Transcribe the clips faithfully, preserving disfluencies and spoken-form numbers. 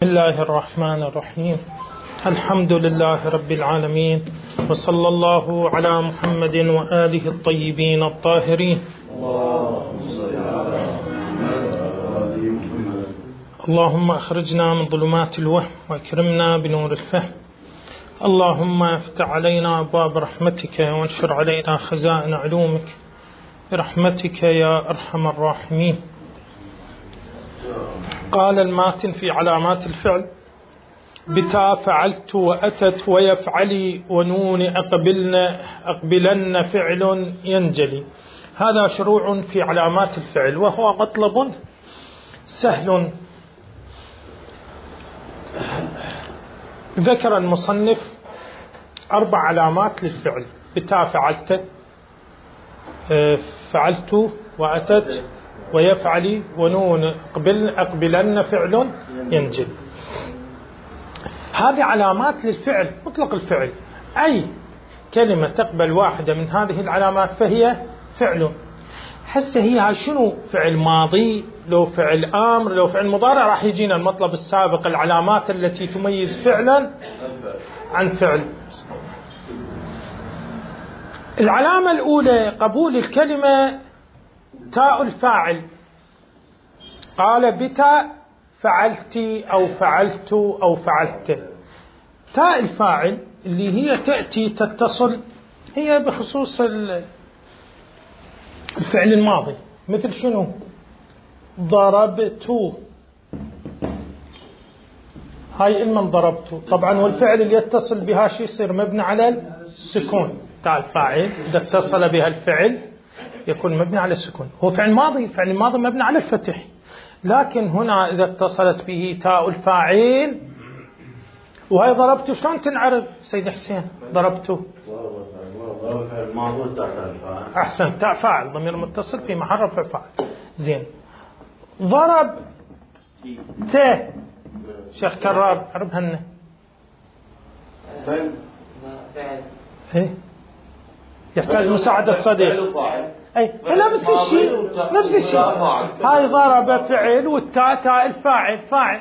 بسم الله الرحمن الرحيم. الحمد لله رب العالمين، وصلى الله على محمد وآله الطيبين الطاهرين. اللهم أخرجنا من ظلمات الوهم وأكرمنا بنور الفهم. اللهم افتح علينا أبواب رحمتك وانشر علينا خزائن علومك برحمتك يا أرحم الراحمين. قال الماتن في علامات الفعل: بتا فعلت وأتت ويفعلي ونون أقبلن أقبلن فعل ينجلي. هذا شروع في علامات الفعل، وهو مطلب سهل. ذكر المصنف أربع علامات للفعل: بتا فعلت، فعلت وأتت ويفعلي ونون أقبل أقبلن فعل ينجل. هذه علامات للفعل، مطلق الفعل. أي كلمة تقبل واحدة من هذه العلامات فهي فعل. حس هي شنو؟ فعل ماضي، لو فعل أمر، لو فعل مضارع. راح يجينا المطلب السابق، العلامات التي تميز فعلا عن فعل. العلامة الأولى قبول الكلمة تاء الفاعل. قال بتا فعلتي أو فعلت أو فعلت. تاء الفاعل اللي هي تأتي تتصل، هي بخصوص الفعل الماضي. مثل شنو؟ ضربت، هاي إما ضربت طبعا، والفعل اللي يتصل بها شيء يصير مبني على السكون. تاء الفاعل إذا اتصل بها الفعل يكون مبني على السكون. هو فعل ماضي، فعل الماضي مبني على الفتح، لكن هنا إذا اتصلت به تاء الفاعل. وهي ضربت شلون تنعرب سيد حسين؟ ضربت أحسن، تاء فاعل ضمير متصل في محل رفع فاعل. زين. ضرب ت شيخ كرار عرب هنا ايه يحتاج مساعدة صديق. أي نفس الشيء نفس الشيء. هاي ضرب فعل والتاء تاء الفاعل فاعل.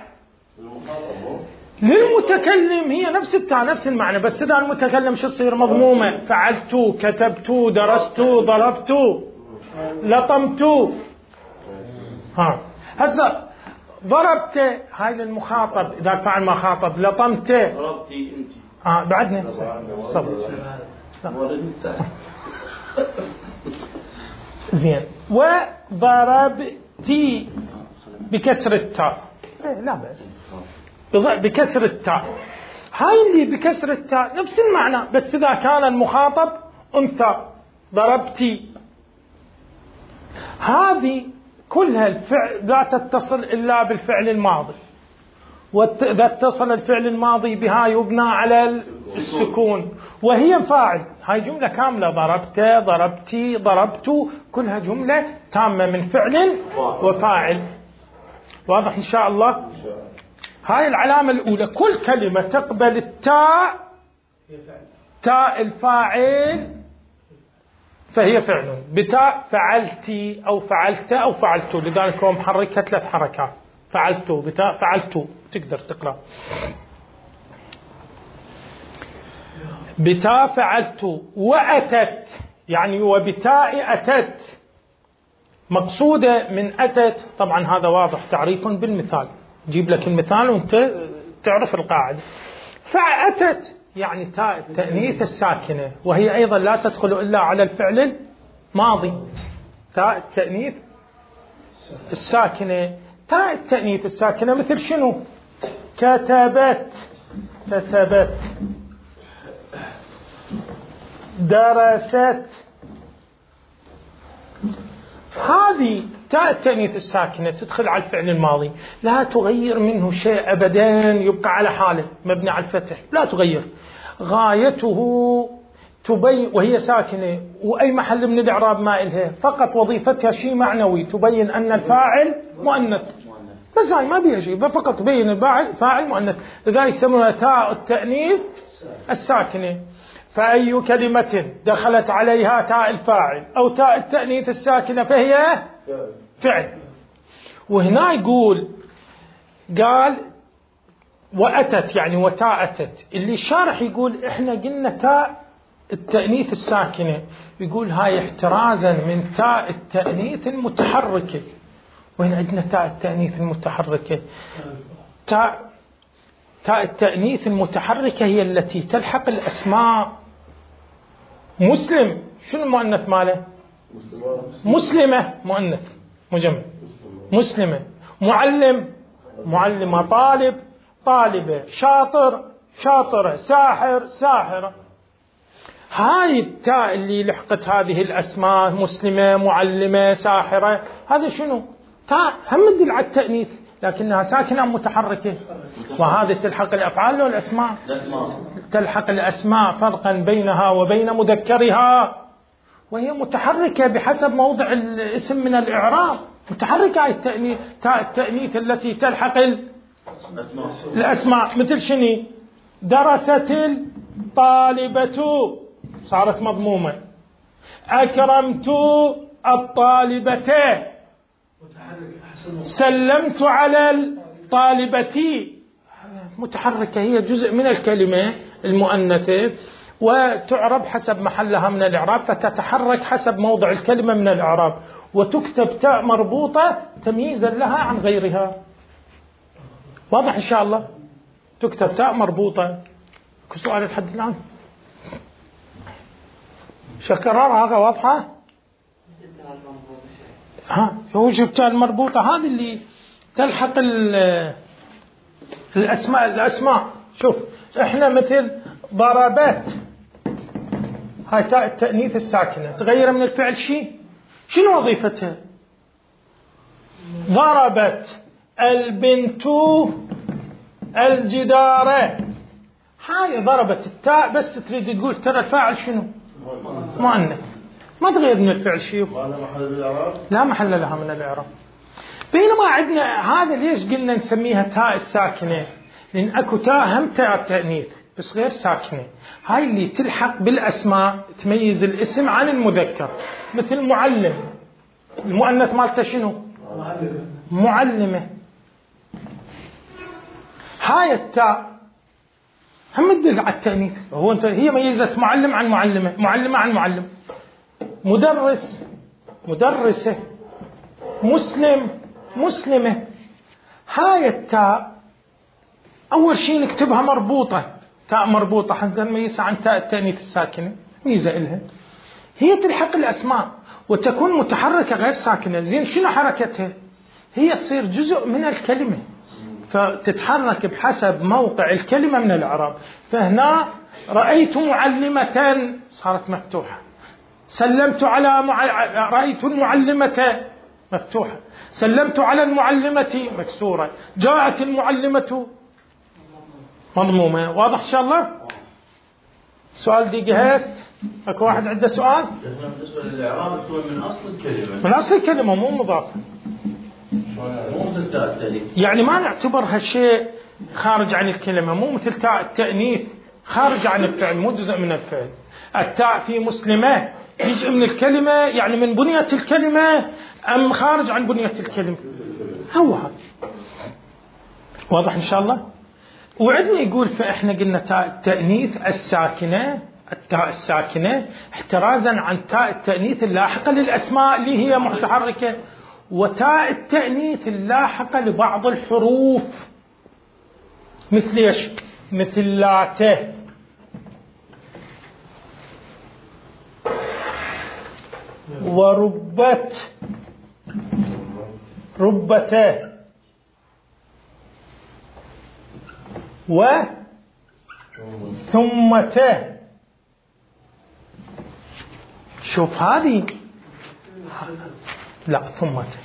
للمتكلم هي نفس التاء نفس المعنى، بس إذا المتكلم شو تصير؟ مضمومة. فعلت، كتبت، درست، ضربت، لطمت. ها هسه ضربت هاي للمخاطب، إذا الفاعل ما خاطب. لطمت ضربتي أنت. آه بعدنا صبر. زين. وضربتي بكسر التاء، لا بس بكسر التاء. هاي اللي بكسر التاء نفس المعنى، بس إذا كان المخاطب أنثى. ضربتي هذه كلها الفعل لا تتصل إلا بالفعل الماضي، وإذا اتصل الفعل الماضي بها يبنى على السكون وهي فاعل. هاي جملة كاملة: ضربت، ضربتي، ضربت، كلها جملة تامة من فعل وفاعل. واضح إن شاء الله؟ هاي العلامة الأولى. كل كلمة تقبل التاء تاء الفاعل فهي فعل. بتاء فعلتي أو فعلت أو فعلت، لذلك هو محركها ثلاث حركات: فعلت، بتاء، فعلت. تقدر تقرأ بتاء فعلت. وأتت يعني وبتاء أتت. مقصودة من أتت طبعا هذا واضح تعريف بالمثال، جيب لك المثال وانت تعرف القاعدة. فأتت يعني تاء التأنيث الساكنة، وهي أيضا لا تدخل إلا على الفعل الماضي. تاء التأنيث الساكنة. تاء التأنيث الساكنة مثل شنو؟ كتبت، كتبت. درست. هذه تاء التأنيث الساكنة تدخل على الفعل الماضي، لا تغير منه شيء أبدا، يبقى على حاله مبني على الفتح، لا تغير. غايته تبين، وهي ساكنة، وأي محل من الإعراب ما إلها، فقط وظيفتها شيء معنوي، تبين أن الفاعل مؤنث. بس هاي ما بيها شيء، فقط تبين الفاعل فاعل مؤنث. لذلك يسمونها تاء التأنيث الساكنة. فأي كلمة دخلت عليها تاء الفاعل أو تاء التأنيث الساكنة فهي فعل. وهنا يقول قال وأتت يعني وتاء أتت. اللي الشارح يقول إحنا قلنا تاء التأنيث الساكنة، يقول هاي احترازا من تاء التأنيث المتحركة. وين عندنا تاء التأنيث المتحركة؟ تاء تاء التأنيث المتحركة هي التي تلحق الأسماء. مسلم شنو المؤنث ماله؟ مسلمة مؤنث مجمع مسلمة. معلم معلمة. طالب طالبة. شاطر شاطرة. ساحر ساحرة. هاي التاء اللي لحقت هذه الأسماء مسلمة معلمة ساحرة، هذا شنو؟ تاء هم تدل على التأنيث لكنها ساكنة متحركة. وهذه تلحق الأفعال والأسماء. تلحق الأسماء فرقا بينها وبين مذكرها، وهي متحركة بحسب موضع الاسم من الإعراب. متحركة التأنيث. تاء التأنيث التي تلحق الأسماء مثل شنو؟ درست الطالبة صارت مضمومة. أكرمت الطالبة. سلمت على الطالبة. متحركة، هي جزء من الكلمة المؤنثة وتعرب حسب محلها من الإعراب، فتتحرك حسب موضع الكلمة من الإعراب، وتكتب تاء مربوطة تمييزا لها عن غيرها. واضح إن شاء الله؟ تكتب تاء مربوطة. سؤال لحد الآن؟ شكرار هذا واضحة؟ ها هو التاء المربوطة هذه اللي تلحق الأسماء. الأسماء شوف إحنا مثل ضربت، هاي تاء التأنيث الساكنة تغير من الفعل شيء، شنو وظيفتها؟ ضربت البنت الجدار. هاي ضربت التاء بس تريد تقول ترى الفاعل شنو؟ مؤنث، ما تغير من الفعل شيء، لا محل لها من الإعراب. بينما عندنا هذا ليش قلنا نسميها تاء الساكنة؟ لأن أكو تاء هم تاء التأنيث بس غير ساكنة، هاي اللي تلحق بالأسماء تميز الاسم عن المذكر. مثل معلم، المؤنث مالته شنو؟ معلمة. هاي التاء هم تدل على التأنيث. هو انت هي ميزت معلم عن معلمة، معلمة عن معلم. مدرس مدرسة. مسلم مسلمة. هاي التاء أول شيء نكتبها مربوطة، تاء مربوطة حتى نميزها عن تاء التأنيث الساكنة. ميزة إلها هي تلحق الأسماء وتكون متحركة غير ساكنة. زين شنو حركتها؟ هي تصير جزء من الكلمة فتتحرك بحسب موقع الكلمة من الإعراب. فهنا رأيت معلمة صارت مفتوحة. سلمت على مع... رأيت المعلمة مفتوحة. سلمت على المعلمة مكسورة. جاءت المعلمة مضمومة. واضح إن شاء الله؟ سؤال دي جهزت؟ أكو واحد عنده سؤال؟ بالنسبة للإعراب تكون من أصل الكلمة. من أصل الكلمة مو مضافة. مو مثل تاء التأنيث. يعني ما نعتبرها شيء خارج عن الكلمة، مو مثل تاء التأنيث خارج عن الفعل، مو جزء من الفعل. التاء في مسلمة جزء من الكلمة، يعني من بنية الكلمة أم خارج عن بنية الكلمة؟ هو هذا. واضح إن شاء الله؟ وعندنا يقول فإحنا قلنا تاء التأنيث الساكنة، التاء الساكنة احترازا عن تاء التأنيث اللاحقة للأسماء اللي هي متحركة، وتاء التأنيث اللاحقة لبعض الحروف مثل ايش؟ مثل لاته وربت ربته وثمته. شوف هذه لا ثمته.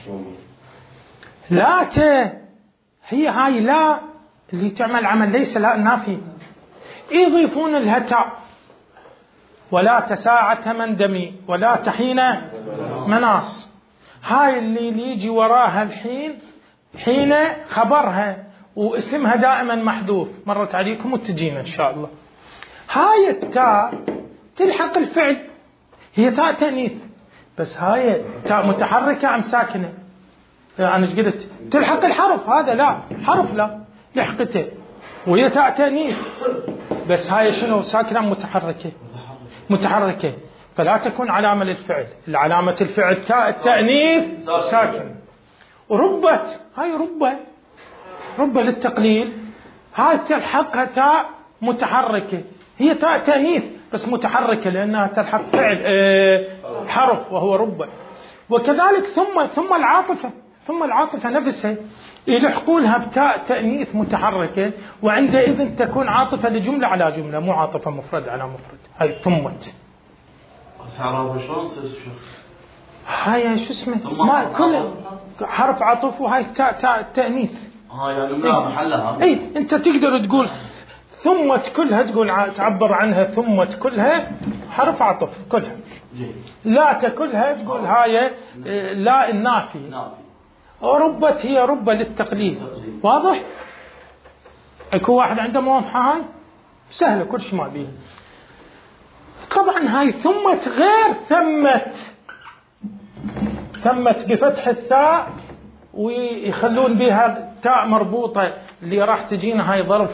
لاته هي هاي لا اللي تعمل عمل ليس لا نافي، يضيفون لها تاء. ولا تساعة مندمي ولا تحين مناص. هاي اللي يجي وراها الحين حين خبرها واسمها دائما محذوف، مرت عليكم وتجينا إن شاء الله. هاي التاء تلحق الفعل، هي تاء تأنيث بس هاي تاء متحركة أم ساكنة؟ أنا يعني قلت تلحق الحرف، هذا لا حرف لا لحقته. وهي تاء تأنيث، بس هاي شنو؟ ساكنة متحركة متحركة، فلا تكون علامة للفعل. العلامة الفعل تاء التأنيث ساكن. وربت، هاي ربة ربة للتقليل، هاي تلحقها تاء متحركة، هي تاء تأنيث بس متحركة لأنها تلحق فعل اه حرف وهو ربة. وكذلك ثم ثم العاطفة ثم العاطفة نفسها يلحقونها بتاء تأنيث متحركة، وعندئذ تكون عاطفة لجملة على جملة، مو عاطفة مفرد على مفرد. هاي ثمت. هاي شو اسمه؟ ما كل حرف عطف وهاي تاء تاء تأنيث. ها يعني ما محلها. اي انت تقدر تقول ثمت كلها، تقول تعبر عنها ثمت كلها حرف عطف كلها. لا كلها تقول هاي لا النافي. ربت هي ربة للتقليد. واضح؟ اكو واحد عنده موافحة هاي سهلة كل شيء ما بيها. طبعا هاي ثمت غير ثمت. ثمت بفتح الثاء ويخلون بها تاء مربوطة اللي راح تجينا هاي ظرف.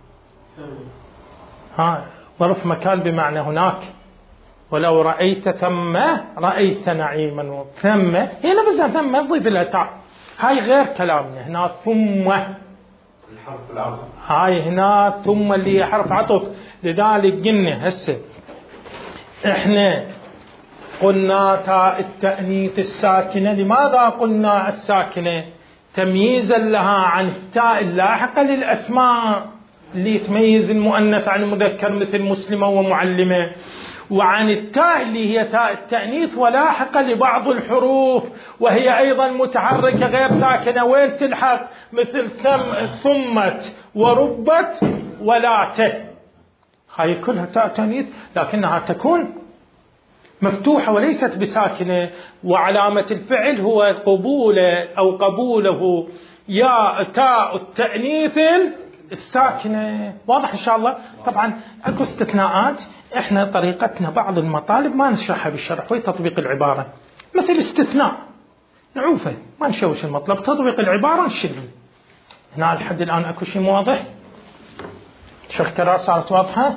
ها ظرف مكان بمعنى هناك. ولو رأيت ثم رأيت نعيما. ثم هي نفسها ثم تضيف لها تاء. هاي غير كلامنا هنا ثم. الحرف العطف. هاي هنا ثم اللي هي حرف عطف. لذلك قلنا هسه احنا قلنا تاء التأنيث الساكنة. لماذا قلنا الساكنة؟ تمييزا لها عن التاء اللاحقة للأسماء اللي تميز المؤنث عن المذكر مثل مسلمة ومعلمة، وعن التاء اللي هي تاء التأنيث ولاحقة لبعض الحروف وهي أيضا متحركة غير ساكنة. وين تلحق؟ مثل ثم ثمت وربت ولاته. هاي كلها تاء تأنيث لكنها تكون مفتوحة وليست بساكنة. وعلامة الفعل هو قبوله أو قبوله يا تاء التأنيث الساكنة. واضح إن شاء الله؟ طبعا أكو استثناءات، إحنا طريقتنا بعض المطالب ما نشرحها بالشرح وتطبيق العبارة، مثل استثناء نعوفه ما نشوش المطلب، تطبيق العبارة نشله. هنا لحد الآن أكو شيء واضح؟ شيخ كرار صارت واضحة؟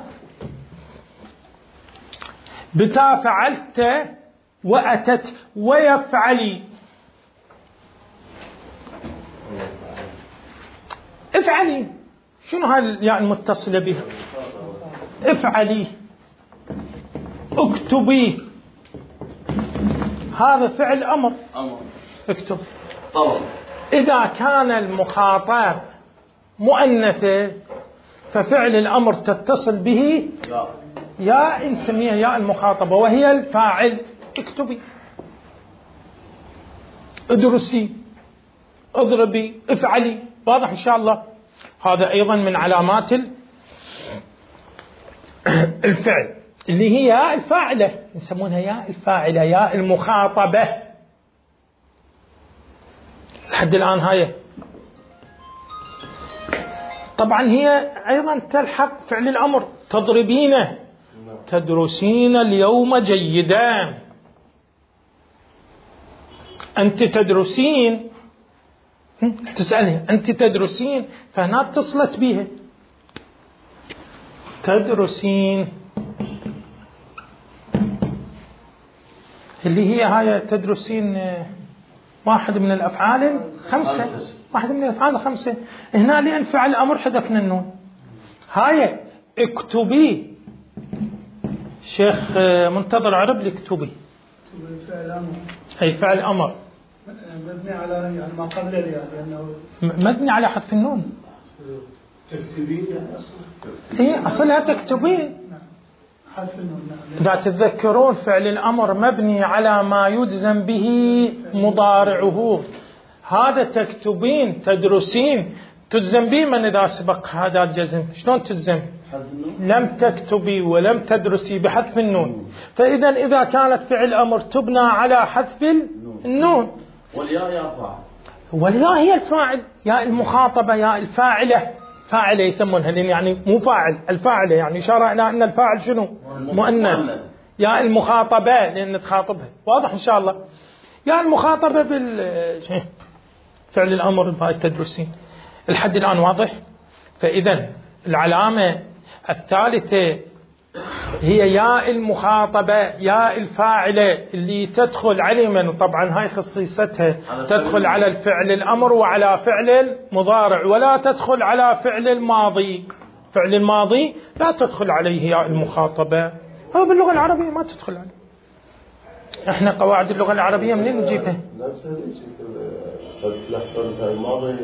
بتا فعلت وأتت ويفعلي. افعلي شنو هاي الياء المتصلة بها؟ افعلي اكتبي. هذا فعل أمر. اكتب. إذا كان المخاطب مؤنثة ففعل الأمر تتصل به يا نسميها يا المخاطبة وهي الفاعل. اكتبي، ادرسي، اضربي، افعلي. واضح إن شاء الله؟ هذا أيضا من علامات الفعل اللي هي يا الفاعلة، يسمونها يا الفاعلة يا المخاطبة. لحد الآن هاي طبعا هي أيضا تلحق فعل الأمر. تضربين، تدرسين اليوم جيدا. أنت تدرسين، تسألها أنت تدرسين، فهنا اتصلت بها تدرسين اللي هي هاي تدرسين واحد من الأفعال خمسة. واحد من الأفعال خمسة. هنا لأن فعل الأمر حذفنا النون. هاي اكتبي. شيخ منتظر عرب لي اكتبي. أي فعل أمر مبني على يعني ما قبل الياء لأنه مبني على حذف النون. تكتبين يعني أصلا هي أصلها تكتبين. حذف النون. إذا تتذكرون فعل الأمر مبني على ما يجزم به مضارعه. هذا تكتبين تدرسين تجزم به من إذا سبق هذا الجزم. شلون تجزم؟ لم تكتبي ولم تدرسي بحذف النون. فإذا إذا كانت فعل أمر تبنى على حذف النون. والياء يا فاعل. والياء هي الفاعل يا المخاطبة يا الفاعلة. فاعلة يسمونها لأن يعني مو فاعل، الفاعلة يعني إشارة إلى أن الفاعل شنو؟ مؤنث. يا المخاطبة لأن تخاطبها. واضح إن شاء الله؟ يا المخاطبة بال فعل الأمر بهاي تدرسين. الحد الآن واضح؟ فإذا العلامة الثالثة هي ياء المخاطبة، ياء الفاعلة اللي تدخل علما، وطبعا هاي خصيصتها تدخل على الفعل الأمر وعلى فعل المضارع، ولا تدخل على فعل الماضي. فعل الماضي لا تدخل عليه ياء المخاطبة، هو باللغة العربية ما تدخل عليه. احنا قواعد اللغة العربية منين نجيبها؟ نفس الشيء الماضي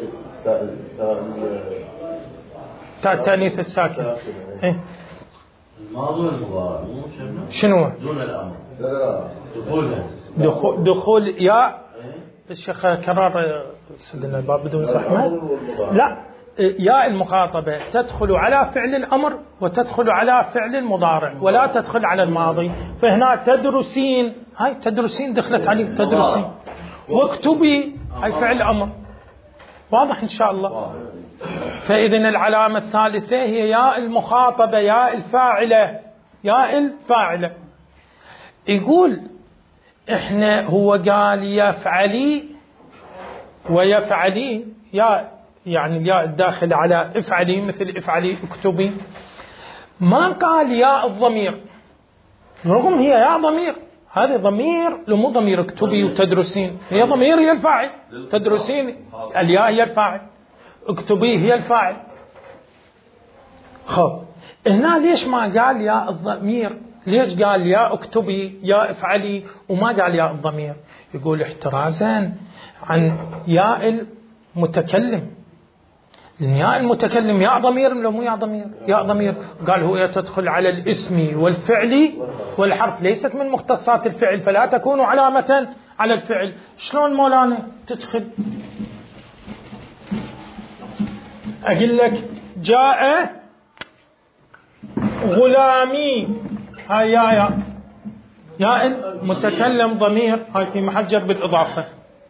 تاء التأنيث الساكن. إيه؟ الماضي والمضارع شنو؟ دون الأمر. دخول دخول دخول ياء الشيخ كرار سدنا الباب بدون زحمة. لا، ياء المخاطبة تدخل على فعل الأمر وتدخل على فعل المضارع ولا تدخل على الماضي. فهنا تدرسين، هاي تدرسين دخلت عليه تدرسين، واكتبي هاي فعل أمر. واضح إن شاء الله. فإذن العلامة الثالثة هي ياء المخاطبة، ياء الفاعلة، ياء الفاعلة. يقول إحنا هو قال يفعلي ويفعلي، يا يعني الياء الداخل على افعلي مثل افعلي اكتبي، ما قال ياء الضمير، رغم هي ياء ضمير. هذا ضمير لو مو ضمير اكتبي وتدرسين، هي ضمير هي الفاعل، تدرسين الياء هي الفاعل، اكتبي هي الفاعل. خب هنا ليش ما قال ياء الضمير؟ ليش قال يا اكتبي يا افعلي وما قال ياء الضمير؟ يقول احترازا عن ياء المتكلم، لأن ياء المتكلم ياء ضمير ولا مو ياء ضمير؟ ياء ضمير. قال هو تدخل على الاسم والفعل والحرف، ليست من مختصات الفعل فلا تكون علامة على الفعل. شلون مولانا تدخل؟ أقول لك جاء غلامي، هاي يا يا يا المتكلم ضمير، هاي في محل جر بالإضافة.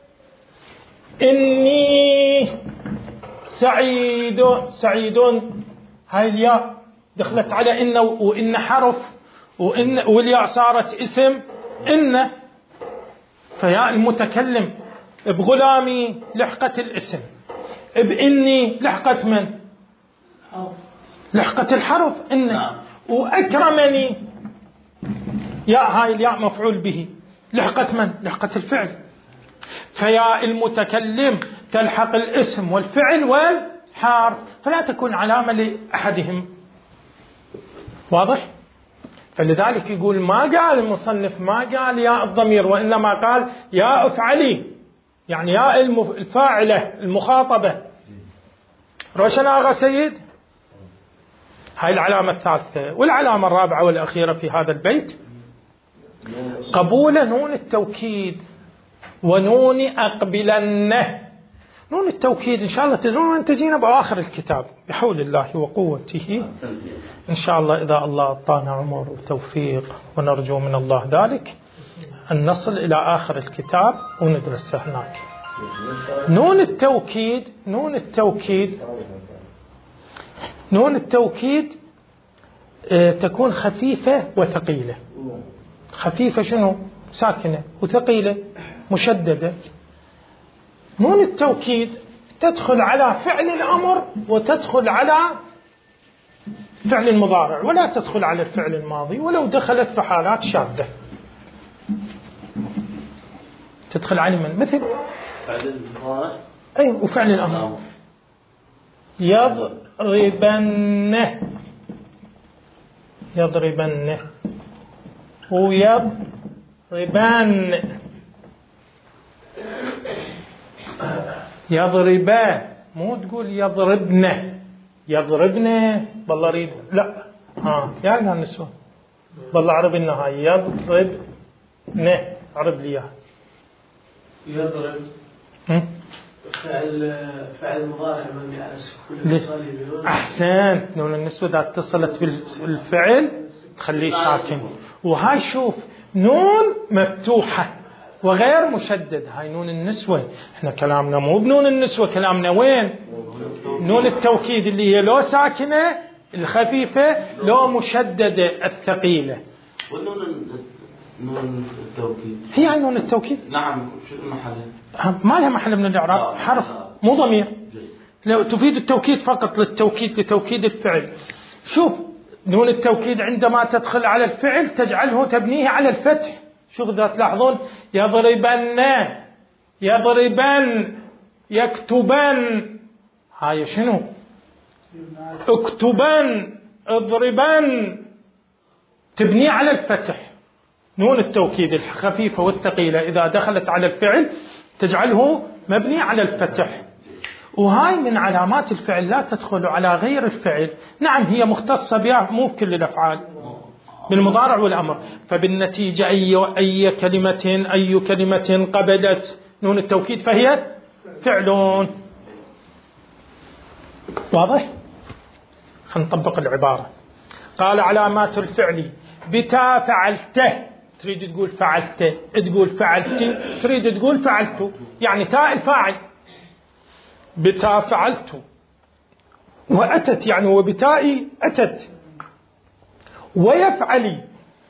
إني سعيد، سعيد هاي الياء دخلت على إن، وإن حرف، وإن والياء صارت اسم إن، فياء المتكلم بغلامي لحقت الاسم، بإني لحقت من؟ لحقت الحرف إن. وأكرمني ياء هاي الياء مفعول به لحقت من؟ لحقت الفعل. فياء المتكلم تلحق الاسم والفعل والحرف، فلا تكون علامة لأحدهم. واضح؟ فلذلك يقول ما قال المصنف ما قال ياء الضمير، وإنما قال ياء افعلي، يعني ياء الفاعلة المخاطبة. روشن آغا سيد؟ هاي العلامة الثالثة. والعلامة الرابعة والأخيرة في هذا البيت قبول نون التوكيد ونون أقبلنه. نون التوكيد إن شاء الله تدرون أن تجينا بآخر الكتاب بحول الله وقوته إن شاء الله، إذا الله أعطانا عمر وتوفيق، ونرجو من الله ذلك أن نصل إلى آخر الكتاب وندرسه هناك. نون التوكيد، نون التوكيد نون التوكيد تكون خفيفة وثقيلة. خفيفة شنو؟ ساكنة، وثقيلة مشددة. نون التوكيد تدخل على فعل الأمر وتدخل على فعل المضارع، ولا تدخل على الفعل الماضي، ولو دخلت في حالات شاذة. تدخل على من؟ مثل فعل المضارع أي وفعل الأمر. يضربنه، يضربنه ويضربان، يضربا، مو تقول يضربنه، يضربنه بالله ريد، لا ها يا النسوة بالله عرب النهاية، يضربنه عرب لي اياها. يضرب فعل فعل مضارع مبني على السكون الاتصالي. احسنت، نون النسوة اذا اتصلت بالفعل تخليه ساكن. وهاي شوف نون مفتوحة وغير مشدد، هاي نون النسوة. احنا كلامنا مو بنون النسوة، كلامنا وين؟ نون التوكيد اللي هي لو ساكنة الخفيفة لو مشددة الثقيلة. والنون نون التوكيد هي هاي نون التوكيد. نعم، شو محلها؟ ما لها محل من الإعراب، حرف مو ضمير. لو تفيد التوكيد فقط للتوكيد لتوكيد الفعل. شوف نون التوكيد عندما تدخل على الفعل تجعله تبنيه على الفتح. شوف إذا تلاحظون يضربن يضربن يكتبن، هاي شنو؟ اكتبن اضربن، تبني على الفتح. نون التوكيد الخفيفة والثقيلة إذا دخلت على الفعل تجعله مبني على الفتح. وهاي من علامات الفعل لا تدخل على غير الفعل. نعم هي مختصة بها مو كل الأفعال، بالمضارع والأمر. فبالنتيجة أي, أي كلمة أي كلمة قبلت نون التوكيد فهي فعل. واضح؟ خلينا نطبق العبارة. قال علامات الفعل بتا فعلته، تريد تقول فعلته، تقول فعلتي، تريد تقول فعلته، يعني تاء الفاعل. بتا فعلت، وأتت يعني وبتاء أتت، ويفعلي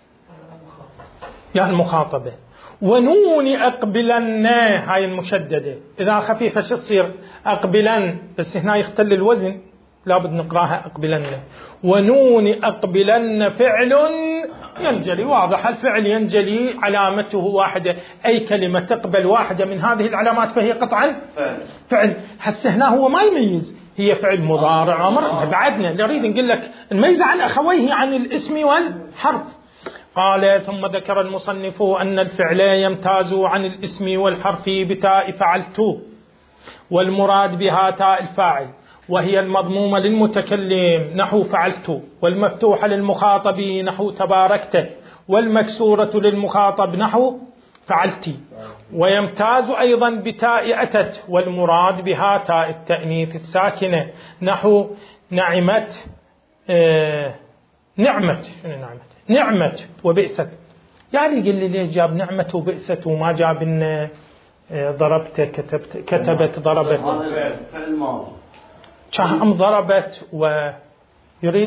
يعني المخاطبة، ونون أقبلن هاي المشددة. إذا خفيفة شو تصير؟ أقبلن، بس هنا يختل الوزن لابد نقراها أقبلن. ونون أقبلن فعل ينجلي. واضح الفعل ينجلي علامته واحدة، أي كلمة تقبل واحدة من هذه العلامات فهي قطعا فعل. هسه هنا هو ما يميز هي فعل مضارع أمر، بعدنا نريد نقول لك نميز عن أخويه عن الاسم والحرف. قال ثم ذكر المصنف أن الفعل يمتاز عن الاسم والحرف بتاء فعلت، والمراد بها تاء الفاعل، وهي المضمومة للمتكلم نحو فعلت، والمفتوحة للمخاطب نحو تباركت، والمكسورة للمخاطب نحو فعلتي. ويمتاز أيضا بتاء أتت، والمراد بها تاء التأنيث الساكنة نحو نعمت آه نعمت نعمت نعمت وبئست. يعني قل لي ليه جاب نعمت وبئست وما جاب إن ضربت كتبت كتبت ضربت؟ هذا فعل ماضي. شهم ضربت ويريد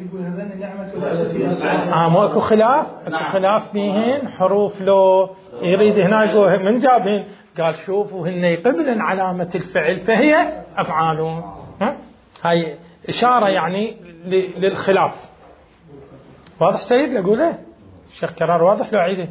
آه مو اكو خلاف، اكو خلاف بيهن حروف. لو يريد هنا يقول من جابهن، قال شوفوا هن يقبلن علامة الفعل فهي أفعال. هاي إشارة يعني للخلاف. واضح سيد لأقوله؟ الشيخ كرار واضح لو عيده؟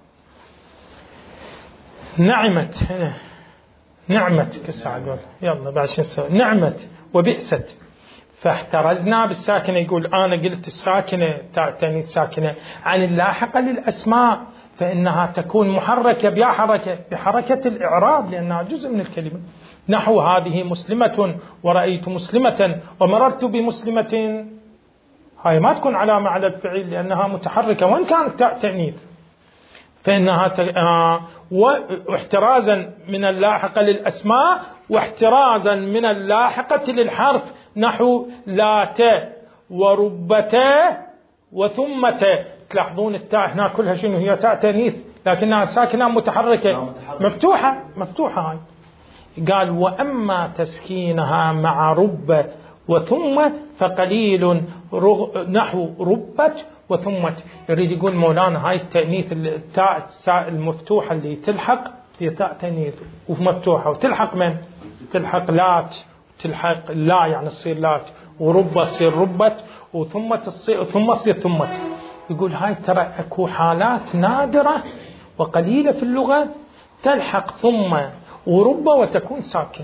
نعمت نعمت كسا أقول يلا بعد شو نسوي؟ نعمت وبئست. فاحترزنا بالساكنة، يقول أنا قلت الساكنة تعني ساكنة عن اللاحقة للأسماء، فإنها تكون محركة بها حركة بحركة الإعراب لأنها جزء من الكلمة. نحو هذه مسلمة ورأيت مسلمة ومررت بمسلمة، هاي ما تكون علامة على الفعل لأنها متحركة وإن كانت تأنيث، فإنها ت... آه... واحترازا من اللاحقة للأسماء واحترازا من اللاحقة للحرف نحو لاتا وربتا وثمتا. تلاحظون التاء هنا كلها شنو هي؟ تاء تأنيث لكنها ساكنة متحركة مفتوحة مفتوحة. هاي قال وأما تسكينها مع رب وثم فقليل رغ... نحو ربت وثمت. يريد يقول مولانا هاي التأنيث التاء المفتوحة اللي تلحق هي تاء تأنيث ومفتوحة، وتلحق من؟ تلحق لات، تلحق لا يعني تصير لات، ورب تصير ربت، وثم تصير ثم تصير ثمت. يقول هاي ترى اكو حالات نادرة وقليلة في اللغة تلحق ثم ورب وتكون ساكن.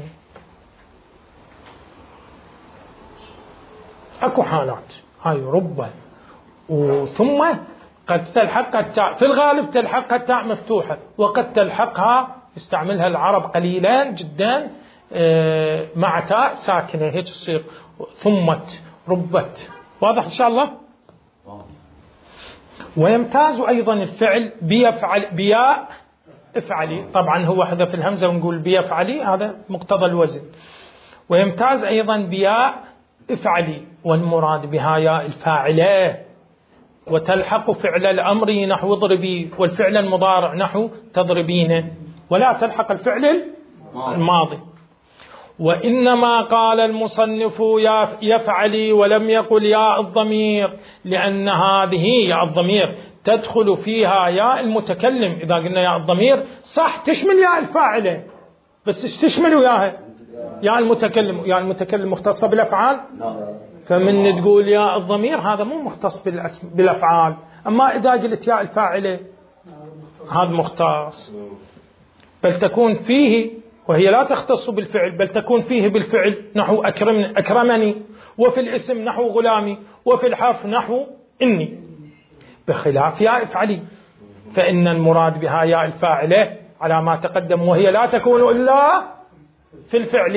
اكو حالات هاي رب وثم قد تلحقها التاء، في الغالب تلحقها التاء مفتوحة، وقد تلحقها يستعملها العرب قليلا جدا مع تاء ساكنة، هيك تصير ثمت ربت. واضح إن شاء الله؟ ويمتاز أيضا الفعل بيفعل بياء افعلي، طبعا هو حذف الهمزة ونقول بيفعلي هذا مقتضى الوزن. ويمتاز أيضا بياء افعلي، والمراد بها ياء الفاعلة، وتلحق فعل الأمر نحو اضربي، والفعل المضارع نحو تضربين، ولا تلحق الفعل الماضي. وإنما قال المصنف يفعلي ولم يقل ياء الضمير لأن هذه ياء الضمير تدخل فيها ياء المتكلم. إذا قلنا ياء الضمير صح تشمل ياء الفاعلة، بس ايش تشمل وياها؟ يا المتكلم يا المتكلم مختصة بالأفعال. فمن تقول يا الضمير هذا مو مختص بالأفعال. أما إذا قلت يا الفاعلة هذا مختص، بل تكون فيه وهي لا تختص بالفعل، بل تكون فيه بالفعل نحو أكرمني, أكرمني، وفي الاسم نحو غلامي، وفي الحرف نحو إني، بخلاف يا افعلي فإن المراد بها يا الفاعلة على ما تقدم، وهي لا تكون إلا في الفعل.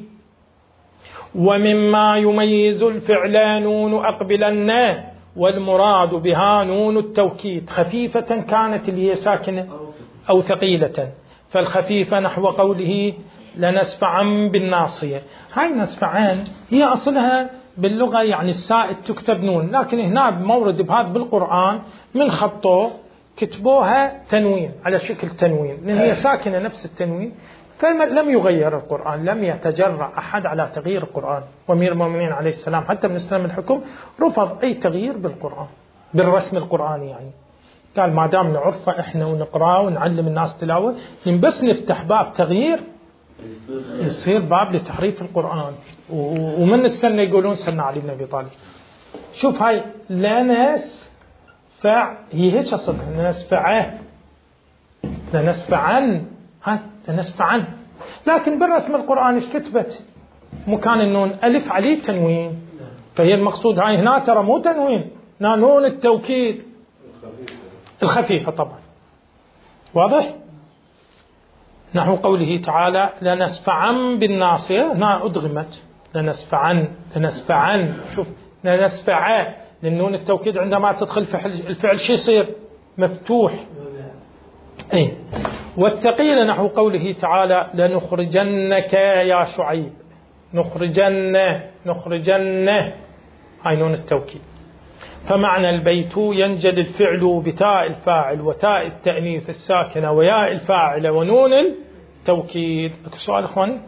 ومما يميز الفعل نون أقبلن، والمراد بها نون التوكيد، خفيفة كانت اللي هي ساكنة أو ثقيلة. فالخفيفة نحو قوله لنسفعا بالناصية. هاي نسفعان هي أصلها باللغة يعني السائد تكتب نون، لكن هنا بمورد بهذا بالقرآن من خطه كتبوها تنوين على شكل تنوين، لأن هي ساكنة نفس التنوين. فلم يغير القرآن، لم يتجرأ أحد على تغيير القرآن. وأمير المؤمنين عليه السلام حتى من إسلام الحكم رفض أي تغيير بالقرآن بالرسم القرآني، يعني قال ما دام نعرفه إحنا ونقرأه ونعلم الناس تلاوة، إن بس نفتح باب تغيير يصير باب لتحريف القرآن. ومن السنة يقولون سنة علي بن أبي طالب. شوف هاي لنس فع هي هيك أصلها لنسفعه لنسفعن، هاي لنسفعن، لكن بالرسم القرآني ايش كتبت؟ مكان النون ألف عليه تنوين، فهي المقصود هاي هنا ترى مو تنوين، هنا نون التوكيد الخفيفة طبعا. واضح؟ نحو قوله تعالى لنسفعن بالناصية، هنا أدغمت لنسفعن لنسفعن. شوف لنسفعه، للنون التوكيد عندما تدخل الفعل شو يصير؟ مفتوح. أي. والثقيلة نحو قوله تعالى لنخرجنك يا شعيب، نخرجن نخرجن، هاي نون التوكيد. فمعنى البيت ينجل الفعل بتاء الفاعل وتاء التأنيث الساكنة وياء الفاعل ونون التوكيد. اكو سؤال اخوان؟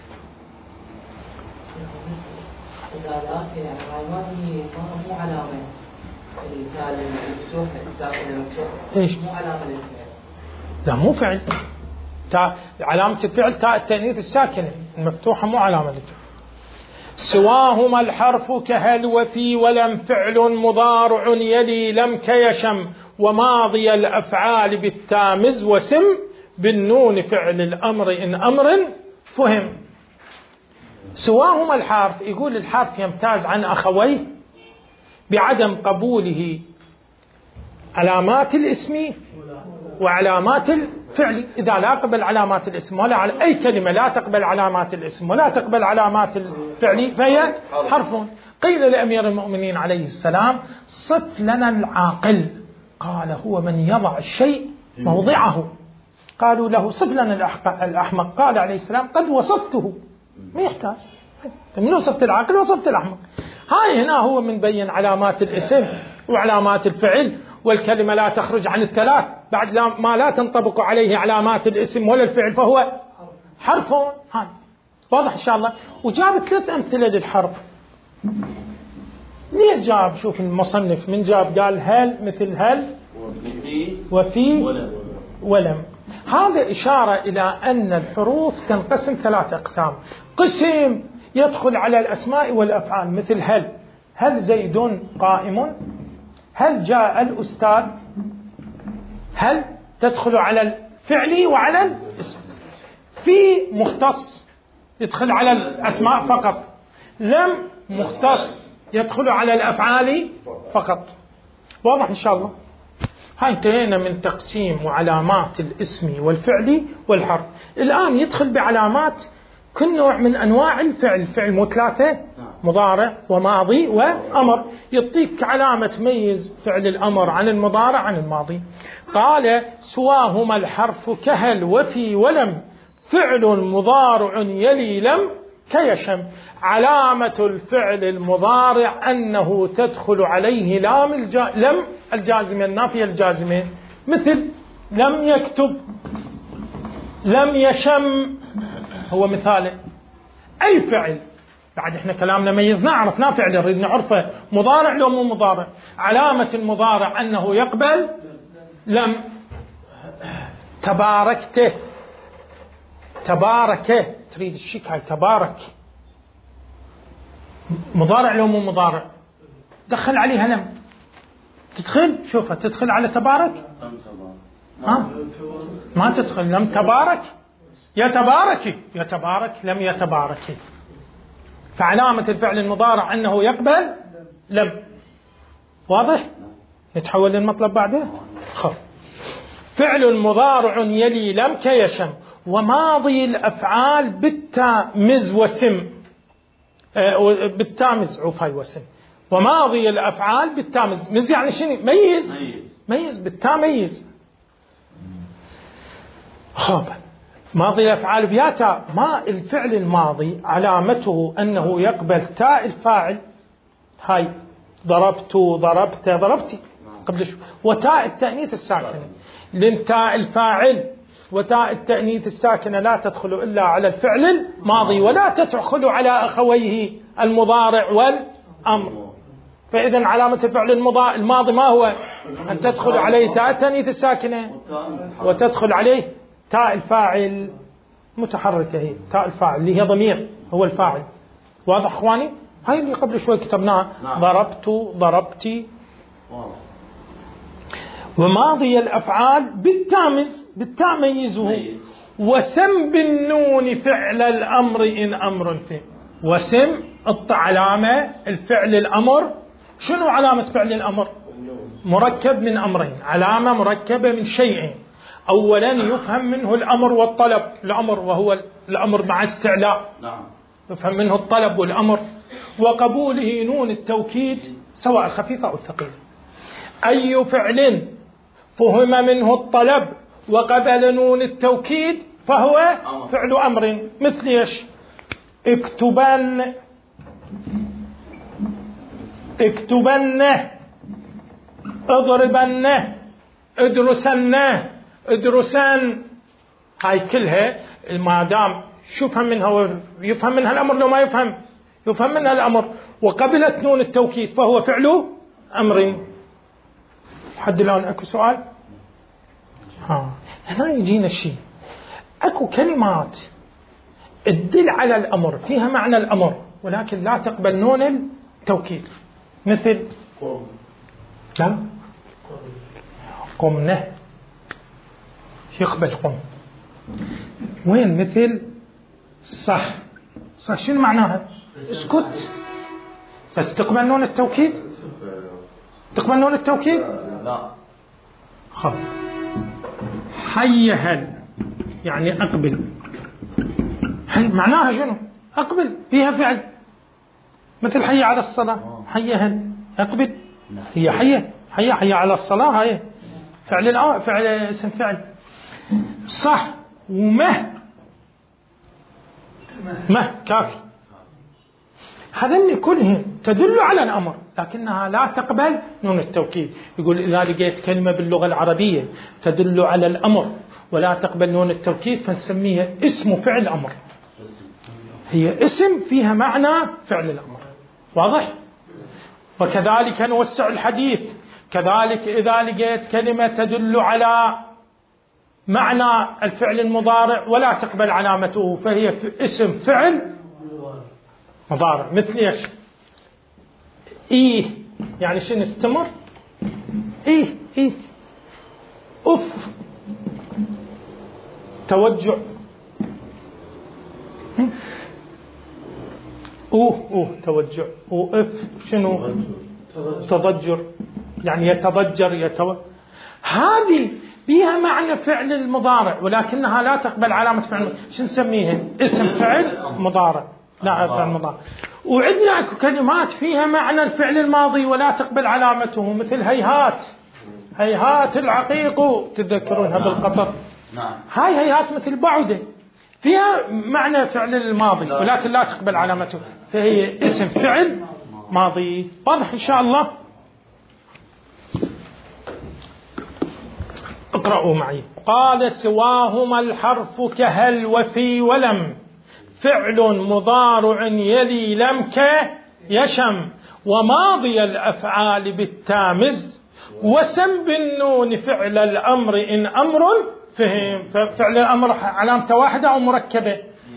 ايش؟ لا مو فعل، تاء علامة الفعل تاء التأنيث الساكنة المفتوحة مو علامة الفعل. سواهما الحرف كهل وفي ولم فعل مضارع يلي لم كيشم وماضي الأفعال بالتامز وسم بالنون فعل الأمر إن أمر فهم. سواهما الحرف، يقول الحرف يمتاز عن أخويه بعدم قبوله علامات الاسم وعلامات الفعل. إذا لا قبل علامات الاسم ولا على أي كلمة لا تقبل علامات الاسم ولا تقبل علامات الفعل فهي حرف. قيل لأمير المؤمنين عليه السلام صف لنا العاقل، قال هو من يضع الشيء موضعه. قالوا له صف لنا الأحمق، قال عليه السلام قد وصفته، ما يحتاج من وصفت العاقل وصفت الأحمق. هاي هنا هو من بين علامات الاسم وعلامات الفعل، والكلمة لا تخرج عن الثلاث بعد ما لا تنطبق عليه علامات الاسم ولا الفعل فهو حرف. هذا واضح إن شاء الله. وجاب ثلاث أمثلة للحرف. ليه جاب؟ شوف المصنف من جاب قال هل مثل هل وفي ولم. هذا إشارة إلى أن الحروف تنقسم ثلاث أقسام. قسم يدخل على الأسماء والأفعال مثل هل، هل زيد قائم، هل جاء الأستاذ، هل تدخل على الفعل وعلى الاسم. في مختص يدخل على الأسماء فقط، لم مختص يدخل على الأفعال فقط. واضح إن شاء الله. هاي انتهينا من تقسيم وعلامات الاسم والفعل والحرف. الآن يدخل بعلامات كل نوع من أنواع الفعل. الفعل مو ثلاثة، مضارع وماضي وأمر. يعطيك علامة تميز فعل الأمر عن المضارع عن الماضي. قال سواهما الحرف كهل وفي ولم فعل مضارع يلي لم كيشم. علامة الفعل المضارع أنه تدخل عليه لام الجا... لم الجازمة النافية الجازمة، مثل لم يكتب، لم يشم، هو مثال. أي فعل بعد احنا كلامنا ميزنا عرفنا فعل نريد نعرفه مضارع لو مو مضارع. علامة المضارع أنه يقبل لم. تباركته، تباركه تريد الشيك هاي تبارك، مضارع لو مو مضارع، دخل عليها لم، تدخل شوفها تدخل على تبارك؟ ها؟ ما تدخل. لم تبارك يتبارك، يتبارك لم يتبارك. فعلامة الفعل المضارع أنه يقبل لم. واضح؟ نتحول للمطلب بعده. خب فعل مضارع يلي لم كيشم، وماضي الأفعال بالتاء مز وسم، آه بالتاء مز عوفاي وسم، وماضي الأفعال بالتاء مز. مز يعني شنو؟ ميز. ميز بالتاء ميز. خب ماضي الأفعال بيا تاء. ما الفعل الماضي علامته أنه يقبل تاء الفاعل، هاي ضربت ضربت ضربتي قبل شو، وتاء التأنيث الساكنة. لأن تاء الفاعل وتاء التأنيث الساكنة لا تدخل إلا على الفعل الماضي، ولا تدخل على أخويه المضارع والأمر. فإذا علامة الفعل الماضي ما هو؟ أن تدخل عليه تاء التأنيث الساكنة وتدخل عليه تاء الفاعل متحركة، هي تاء الفاعل اللي هي ضمير هو الفاعل. واضح اخواني؟ هاي اللي قبل شوي كتبناها. نعم. ضربت ضربتي. وماضي الأفعال بالتامز، بالتاء ميزه. وسم بالنون فعل الأمر إن أمر فيه. وسم علامة الفعل الأمر. شنو علامة فعل الأمر؟ مركب من أمرين، علامة مركبة من شيئين. أولا يفهم منه الأمر والطلب، الأمر وهو الأمر مع استعلاء. نعم. يفهم منه الطلب والأمر، وقبوله نون التوكيد سواء خفيفة أو ثقيلة. أي فعل فهم منه الطلب وقبل نون التوكيد فهو أمر. فعل أمر. مثل إيش؟ اكتبن، اكتبن، اضربن، ادرسن، ادرسان. هاي كلها ما دام شو فهم منها؟ يفهم منها الأمر لو ما يفهم؟ يفهم منها الأمر، وقبلت نون التوكيد فهو فعل أمر. حد الآن أكو سؤال؟ ها هنا يجينا شيء، أكو كلمات تدل على الأمر فيها معنى الأمر ولكن لا تقبل نون التوكيد. مثل لا قمنا يقبل قم. وين مثل صح؟ صح شنو معناها؟ اسكت. بس تقبل نون التوكيد؟ تقبل نون التوكيد؟ لا. خب حي هل يعني أقبل. حي معناها شنو؟ أقبل، فيها فعل. مثل حي على الصلاة، حي هل أقبل، هي حي حي حي على الصلاة، هاي فعل الآن، فعل اسم فعل. صح. ومه، مه كافي. هذين كلهم تدل على الأمر لكنها لا تقبل نون التوكيد. يقول إذا لقيت كلمة باللغة العربية تدل على الأمر ولا تقبل نون التوكيد فنسميها اسم فعل أمر، هي اسم فيها معنى فعل الأمر. واضح؟ وكذلك نوسع الحديث. كذلك إذا لقيت كلمة تدل على معنى الفعل المضارع ولا تقبل علامته فهي اسم فعل مضارع. مثل ايش؟ ايه يعني شنو؟ استمر. ايه ايه. اف توجع. اوه اوه توجع. واف شنو؟ تضجر، يعني يتضجر يتو. هذه بيها معنى فعل المضارع ولكنها لا تقبل علامة فعل. شو نسميها؟ اسم فعل مضارع، لا فعل مضارع. وعندنا كلمات فيها معنى الفعل الماضي ولا تقبل علامته، مثل هيهات. هيهات العقيق تتذكرونها بالقطر. هاي هيهات مثل بعدة فيها معنى فعل الماضي ولكن لا تقبل علامته فهي اسم فعل ماضي. واضح إن شاء الله؟ اقرأوا معي. قال سواهما الحرف كهل وفي ولم فعل مضارع يلي لم كيشم وماضي الأفعال بالتامز وسم بالنون فعل الأمر إن أمر فهم. فعل الأمر علامته واحدة أو مركبة؟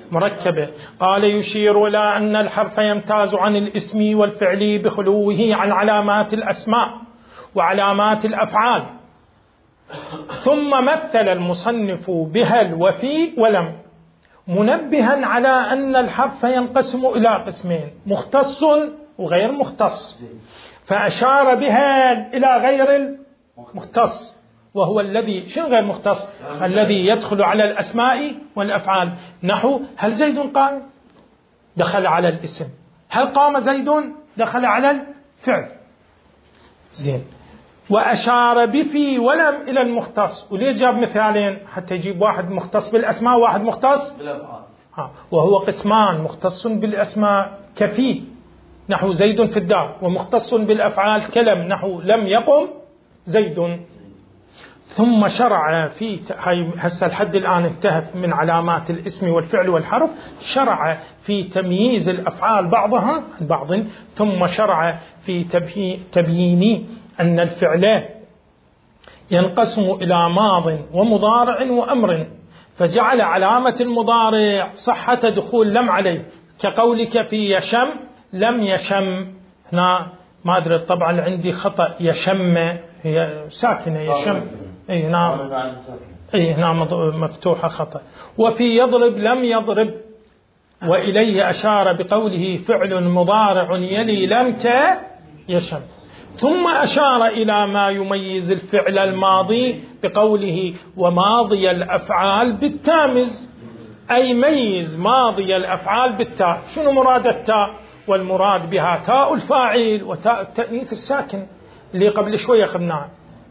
مركبة. قال يشير إلى أن الحرف يمتاز عن الاسم والفعل بخلوه عن علامات الأسماء وعلامات الأفعال. ثم مثل المصنف بهل وفي ولم، منبها على أن الحرف ينقسم إلى قسمين: مختص وغير مختص، فأشار بهل إلى غير المختص، وهو الذي شنو غير مختص؟ الذي يدخل على الأسماء والأفعال، نحو هل زيد قائم؟ دخل على الاسم. هل قام زيد؟ دخل على الفعل. زين. وأشار بفي ولم إلى المختص. وليه جاب مثالين؟ حتى يجيب واحد مختص بالأسماء وواحد مختص بالأفعال. ها. وهو قسمان: مختص بالأسماء كفي نحو زيد في الدار، ومختص بالأفعال كلم نحو لم يقم زيد. ثم شرع في هسه الحد الآن انتهى من علامات الاسم والفعل والحرف، شرع في تمييز الأفعال بعضها عن بعض، ثم شرع في تبيين أن الفعل ينقسم إلى ماض ومضارع وأمر، فجعل علامة المضارع صحة دخول لم عليه، كقولك في يشم لم يشم. هنا ما أدري طبعا عندي خطأ، يشم هي ساكنة يشم، اي نعم، اي هنا مفتوحة خطأ. وفي يضرب لم يضرب، وإليه أشار بقوله فعل مضارع يلي لم يشم. ثم أشار إلى ما يميز الفعل الماضي بقوله وماضي الأفعال بالتامز، أي ميز ماضي الأفعال بالتاء. شنو مراد التاء؟ والمراد بها تاء الفاعل وتاء التأنيث الساكن اللي قبل شوية أخذناه.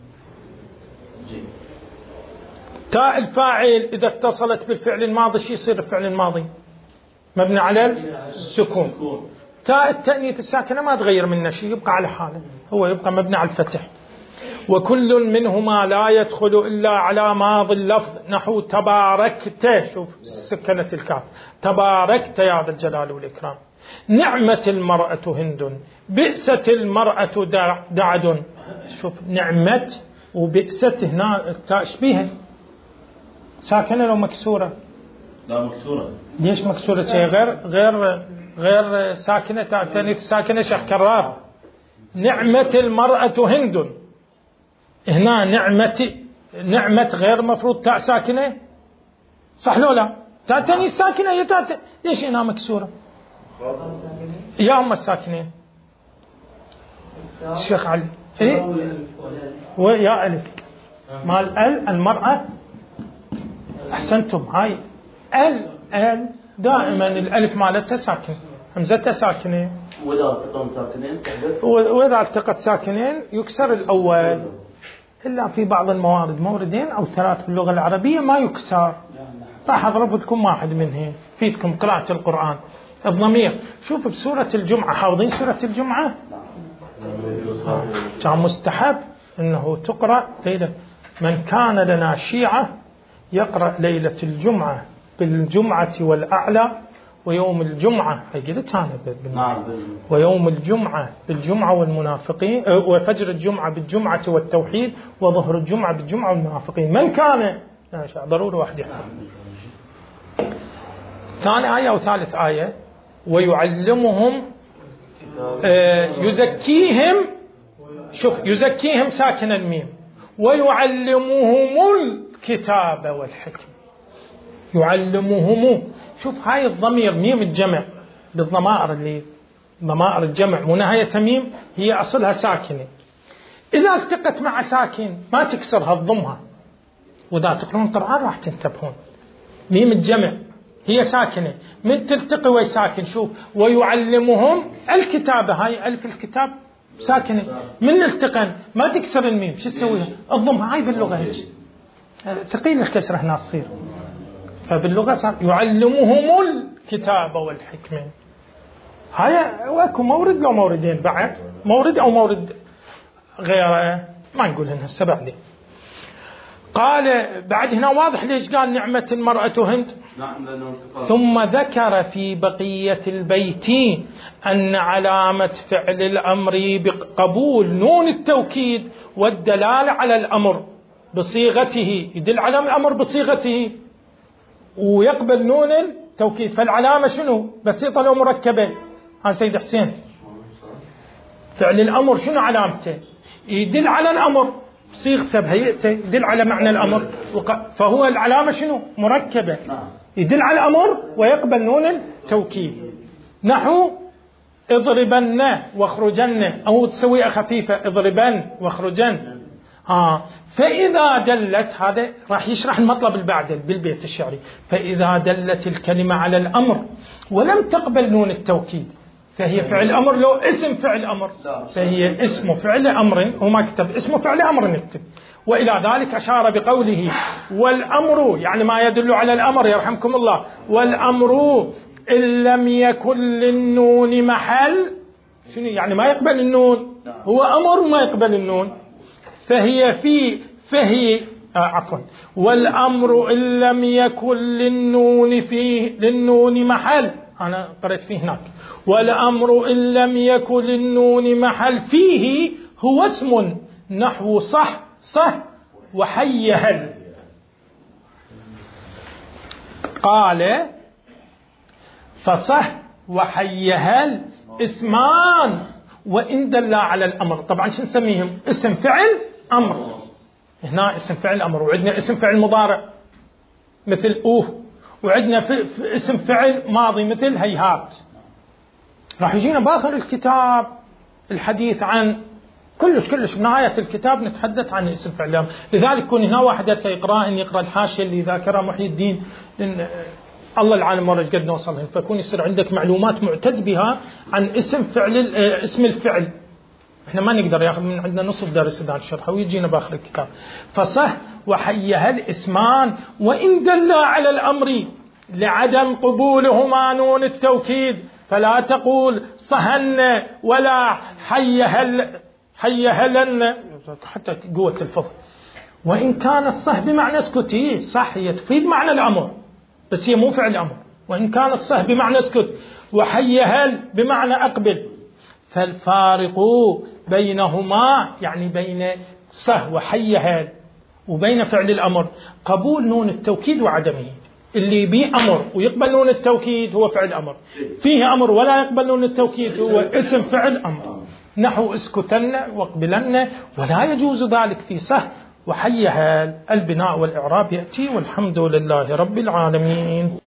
تاء الفاعل إذا اتصلت بالفعل الماضي شو يصير الفعل الماضي؟ مبني على السكون. تاء التأنيث الساكنة ما تغير منه شيء، يبقى على حاله، هو يبقى مبني على الفتح. وكل منهما لا يدخل إلا على ماضي اللفظ، نحو تباركت، شوف سكنت الكاف، تباركت يا ذا الجلال والإكرام. نعمة المرأة هند، بئست المرأة دعد. شوف نعمة وبئست هنا التاء شبيهة، ساكنة لو مكسورة؟ لا مكسورة. ليش مكسورة؟ شيء غير غير غير ساكنة. تاء التأنيث ساكنة شيخ كرار. نعمة المرأة هند، هنا نعمة نعمة غير مفروض تاء ساكنة، صح لو لا؟ تاء التأنيث ساكنة هي تاء، ليش هنا مكسورة؟ يا هم الساكنين الشيخ علي إيه؟ ويا ألف مال ال المرأة. أحسنتم، هاي ال ال دائما الألف مالتها ساكن، همزتها ساكنة، وإذا التقت ساكنين وإذا التقت ساكنين يكسر الأول، إلا في بعض الموارد موردين أو ثلاث في اللغة العربية ما يكسر. راح أضرب لكم واحد منهم فيدكم قراءة القرآن. الضمير شوف بسورة الجمعة، حافظين سورة الجمعة؟ كان مستحب أنه تقرأ ليلة، من كان لنا شيعة يقرأ ليلة الجمعة بالجمعة والأعلى، ويوم الجمعة قلت أنا ويوم الجمعة بالجمعة والمنافقين، وفجر الجمعة بالجمعة والتوحيد، وظهر الجمعة بالجمعة والمنافقين. من كان ضروري واحد يحفظ. ثاني آية أو ثالث آية ويعلمهم آه يزكيهم، شوف يزكيهم ساكن الميم، ويعلمهم الكتاب والحكمة. يعلمهم، شوف هاي الضمير ميم الجمع بالضمائر اللي ضمائر الجمع ونهاية ميم هي أصلها ساكنة، إذا التقت مع ساكن ما تكسرها تضمها، وإذا تقرون قرآن راح تنتبهون. ميم الجمع هي ساكنة، من تلتقي وهي ساكن. شوف ويعلمهم الكتابة، هاي ألف الكتاب ساكنة، من التقن ما تكسر الميم شو تسويها؟ الضمها. هاي باللغة هيك ثقيل الكسر هنا تصير، فباللغة صار يعلمهم الكتاب والحكمة. هاي واكو مورد لو موردين بعد، مورد أو مورد غيره ما نقول هنا السبع دي. قال بعد هنا واضح ليش قال نعمة المرأة هند. ثم ذكر في بقية البيت أن علامة فعل الأمر بقبول نون التوكيد والدلالة على الأمر بصيغته، يدل على الأمر بصيغته ويقبل نون التوكيد. فالعلامة شنو؟ بسيطة لو مركبة؟ ها سيد حسين، فعل الأمر شنو علامته؟ يدل على الأمر، صيغته بهيئته يدل على معنى الأمر، فهو العلامة شنو؟ مركبة، يدل على الأمر ويقبل نون التوكيد. نحو اضربن واخرجن، أو تسويها خفيفة اضربن واخرجن. ها فإذا دلت، هذا راح يشرح المطلب اللي بعده بالبيت الشعري، فإذا دلت الكلمة على الأمر ولم تقبل نون التوكيد فهي فعل أمر. لو اسم فعل أمر فهي اسم فعل أمر، وما كتب اسم فعل أمر نكتب. وإلى ذلك أشار بقوله والأمر، يعني ما يدل على الأمر يرحمكم الله، والأمر إن لم يكن للنون محل. شنو يعني ما يقبل النون؟ هو أمر ما يقبل النون، فهي في فهي آه عفوا والأمر إن لم يكن للنون فيه للنون محل. أنا قرأت فيه هناك والأمر إن لم يكن للنون محل فيه هو اسم نحو صح صح وحي هل. قال فصح وحي هل اسمان وإن دل على الأمر. طبعا شو نسميهم؟ اسم فعل أمر، هنا اسم فعل أمر، وعندنا اسم فعل مضارع مثل أوه، وعندنا في في اسم فعل ماضي مثل هيهات. راح يجينا باخر الكتاب الحديث عن كلش كلش بنهاية الكتاب نتحدث عن اسم فعل أمر. لذلك كون هنا واحد يقرأ إن يقرأ الحاشية اللي ذاكرها محي الدين، لأن الله العالم مرة قد نوصلهم، فكون يصير عندك معلومات معتد بها عن اسم فعل اسم الفعل. احنا ما نقدر ياخذ من عندنا نصف درس هذا الشرح ويجينا باخر الكتاب. فصح وحيها الاسمان وإن دل على الأمر لعدم قبولهما نون التوكيد فلا تقول صهن ولا حيهل حيهلن، حتى قوة الفضل. وإن كان الصح بمعنى اسكتي، صح هي تفيد معنى الأمر بس هي مو فعل أمر. وإن كان الصح بمعنى اسكت وحيهل بمعنى أقبل، فالفارق بينهما يعني بين صح وحيهل وبين فعل الأمر قبول نون التوكيد وعدمه. اللي بيه أمر ويقبل نون التوكيد هو فعل أمر، فيه أمر ولا يقبل نون التوكيد هو اسم فعل أمر. نحو اسكتن واقبلن، ولا يجوز ذلك في صح وحيهل. البناء والإعراب يأتي، والحمد لله رب العالمين.